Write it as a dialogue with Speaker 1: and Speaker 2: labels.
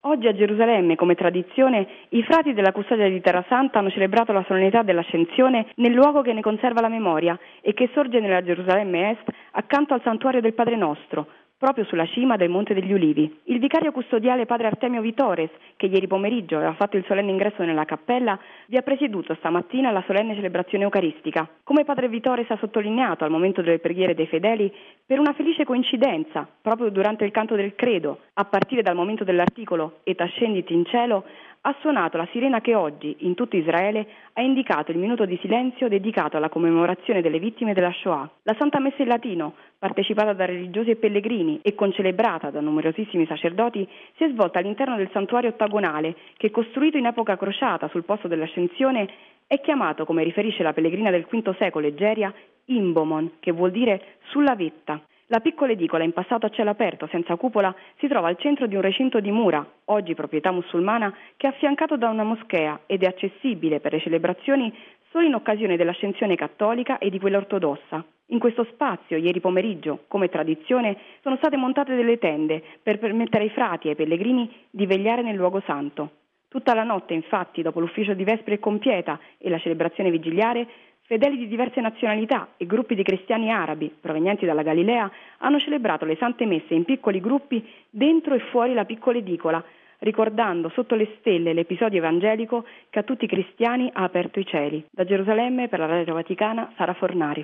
Speaker 1: Oggi a Gerusalemme, come tradizione, i frati della Custodia di Terra Santa hanno celebrato la solennità dell'Ascensione nel luogo che ne conserva la memoria e che sorge nella Gerusalemme Est accanto al santuario del Padre Nostro, proprio sulla cima del Monte degli Ulivi. Il vicario custodiale padre Artemio Vitores, che ieri pomeriggio aveva fatto il solenne ingresso nella cappella, vi ha presieduto stamattina la solenne celebrazione eucaristica. Come padre Vitores ha sottolineato al momento delle preghiere dei fedeli, per una felice coincidenza, proprio durante il canto del credo, a partire dal momento dell'articolo «Et ascendit in cielo», ha suonato la sirena che oggi, in tutto Israele, ha indicato il minuto di silenzio dedicato alla commemorazione delle vittime della Shoah. La Santa Messa in latino, partecipata da religiosi e pellegrini e concelebrata da numerosissimi sacerdoti, si è svolta all'interno del santuario ottagonale che, costruito in epoca crociata sul posto dell'Ascensione, è chiamato, come riferisce la pellegrina del V secolo Egeria, Imbomon, che vuol dire sulla vetta. La piccola edicola, in passato a cielo aperto, senza cupola, si trova al centro di un recinto di mura, oggi proprietà musulmana, che è affiancato da una moschea ed è accessibile per le celebrazioni solo in occasione dell'ascensione cattolica e di quella ortodossa. In questo spazio, ieri pomeriggio, come tradizione, sono state montate delle tende per permettere ai frati e ai pellegrini di vegliare nel luogo santo. Tutta la notte, infatti, dopo l'ufficio di Vespri e Compieta e la celebrazione vigiliare, fedeli di diverse nazionalità e gruppi di cristiani arabi provenienti dalla Galilea hanno celebrato le sante messe in piccoli gruppi dentro e fuori la piccola edicola, ricordando sotto le stelle l'episodio evangelico che a tutti i cristiani ha aperto i cieli. Da Gerusalemme per la Radio Vaticana, Sara Fornari.